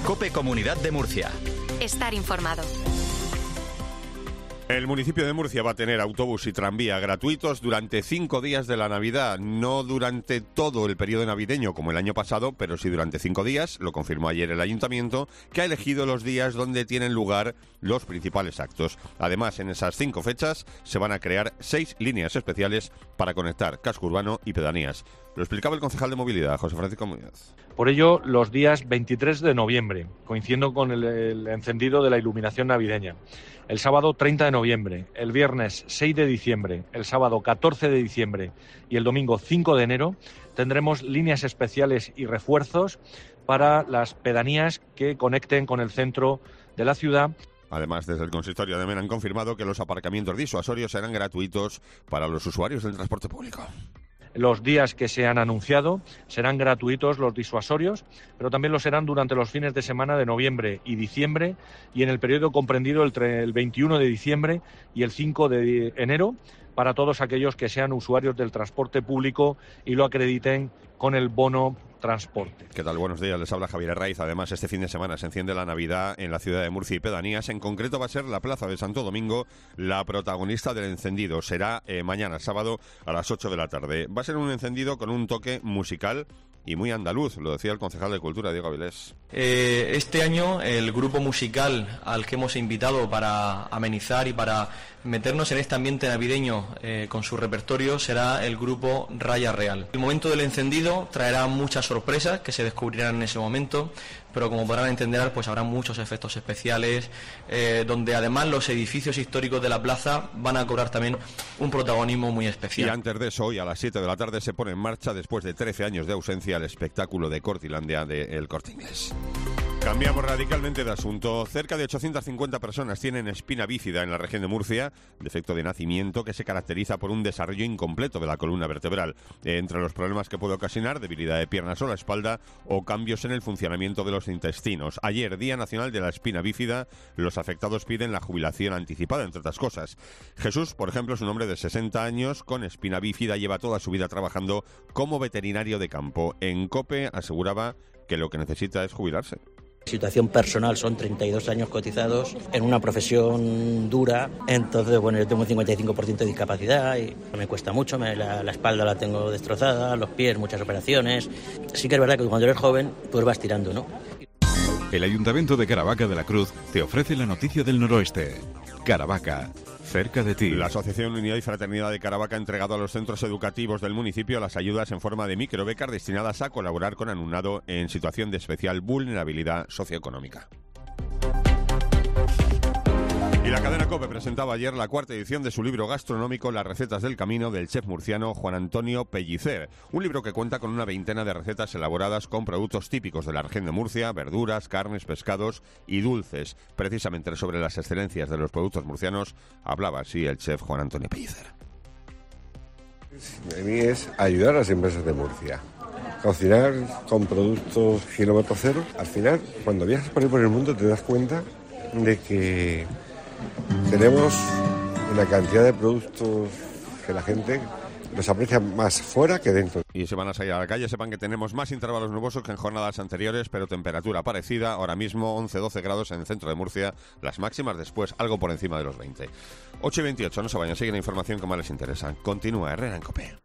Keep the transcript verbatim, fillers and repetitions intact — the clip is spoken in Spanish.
COPE Comunidad de Murcia. Estar informado. El municipio de Murcia va a tener autobús y tranvía gratuitos durante cinco días de la Navidad, no durante todo el periodo navideño como el año pasado, pero sí durante cinco días, lo confirmó ayer el ayuntamiento, que ha elegido los días donde tienen lugar los principales actos. Además, en esas cinco fechas se van a crear seis líneas especiales para conectar casco urbano y pedanías. Lo explicaba el concejal de Movilidad, José Francisco Muñoz. Por ello, los días veintitrés de noviembre, coincidiendo con el, el encendido de la iluminación navideña. El sábado treinta de noviembre, el viernes seis de diciembre, el sábado catorce de diciembre y el domingo cinco de enero tendremos líneas especiales y refuerzos para las pedanías que conecten con el centro de la ciudad. Además, desde el consistorio de Mena han confirmado que los aparcamientos disuasorios serán gratuitos para los usuarios del transporte público. Los días que se han anunciado serán gratuitos los disuasorios, pero también lo serán durante los fines de semana de noviembre y diciembre y en el periodo comprendido entre el veintiuno de diciembre y el cinco de enero para todos aquellos que sean usuarios del transporte público y lo acrediten con el bono transporte. ¿Qué tal? Buenos días, les habla Javier Herraiz. Además, este fin de semana se enciende la Navidad en la ciudad de Murcia y pedanías. En concreto va a ser la Plaza de Santo Domingo la protagonista del encendido. Será eh, mañana sábado a las ocho de la tarde. Va a ser un encendido con un toque musical y muy andaluz, lo decía el concejal de Cultura, Diego Avilés. Eh, este año el grupo musical al que hemos invitado para amenizar y para meternos en este ambiente navideño eh, con su repertorio será el grupo Raya Real. El momento del encendido traerá muchas sorpresas que se descubrirán en ese momento, pero como podrán entender, pues habrá muchos efectos especiales, eh, donde además los edificios históricos de la plaza van a cobrar también un protagonismo muy especial. Y antes de eso, hoy a las siete de la tarde se pone en marcha, después de trece años de ausencia, el espectáculo de Cortilandia de El Corte Inglés. Cambiamos radicalmente de asunto. Cerca de ochocientas cincuenta personas tienen espina bífida en la región de Murcia, defecto de nacimiento que se caracteriza por un desarrollo incompleto de la columna vertebral. Entre los problemas que puede ocasionar, debilidad de piernas o la espalda o cambios en el funcionamiento de los intestinos. Ayer, Día Nacional de la Espina Bífida, los afectados piden la jubilación anticipada, entre otras cosas. Jesús, por ejemplo, es un hombre de sesenta años con espina bífida, lleva toda su vida trabajando como veterinario de campo. En COPE aseguraba que lo que necesita es jubilarse. Situación personal, son treinta y dos años cotizados en una profesión dura, entonces bueno, yo tengo un cincuenta y cinco por ciento de discapacidad y me cuesta mucho, me, la, la espalda la tengo destrozada, los pies, muchas operaciones. Sí que es verdad que cuando eres joven pues vas tirando, ¿no? El Ayuntamiento de Caravaca de la Cruz te ofrece la noticia del noroeste. Caravaca, cerca de ti. La Asociación Unidad y Fraternidad de Caravaca ha entregado a los centros educativos del municipio las ayudas en forma de microbecas destinadas a colaborar con alumnado en situación de especial vulnerabilidad socioeconómica. Y la cadena COPE presentaba ayer la cuarta edición de su libro gastronómico Las recetas del camino del chef murciano Juan Antonio Pellicer. Un libro que cuenta con una veintena de recetas elaboradas con productos típicos de la región de Murcia, verduras, carnes, pescados y dulces. Precisamente sobre las excelencias de los productos murcianos hablaba así el chef Juan Antonio Pellicer. A mí es ayudar a las empresas de Murcia. Cocinar con productos kilómetro cero. Al final, cuando viajas por ahí por el mundo te das cuenta de que tenemos una cantidad de productos que la gente los aprecia más fuera que dentro. Y si van a salir a la calle, sepan que tenemos más intervalos nubosos que en jornadas anteriores, pero temperatura parecida. Ahora mismo once doce grados en el centro de Murcia, las máximas después algo por encima de los veinte. ocho y veintiocho, no se vayan, sigue la información que más les interesa. Continúa Herrera en COPE.